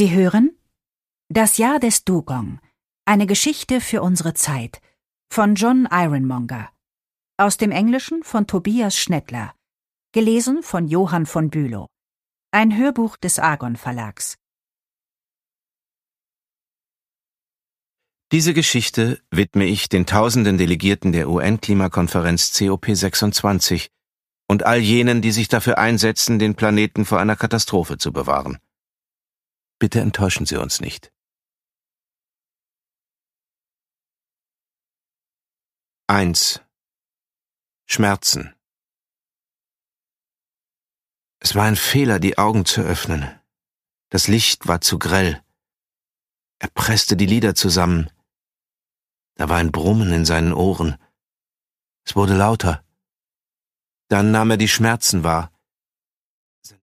Sie hören Das Jahr des Dugong, eine Geschichte für unsere Zeit von John Ironmonger. Aus dem Englischen von Tobias Schnettler. Gelesen von Johann von Bülow. Ein Hörbuch des Argon Verlags. Diese Geschichte widme ich den tausenden Delegierten der UN-Klimakonferenz COP26 und all jenen, die sich dafür einsetzen, den Planeten vor einer Katastrophe zu bewahren. Bitte enttäuschen Sie uns nicht. 1. Schmerzen. Es war ein Fehler, die Augen zu öffnen. Das Licht war zu grell. Er presste die Lider zusammen. Da war ein Brummen in seinen Ohren. Es wurde lauter. Dann nahm er die Schmerzen wahr.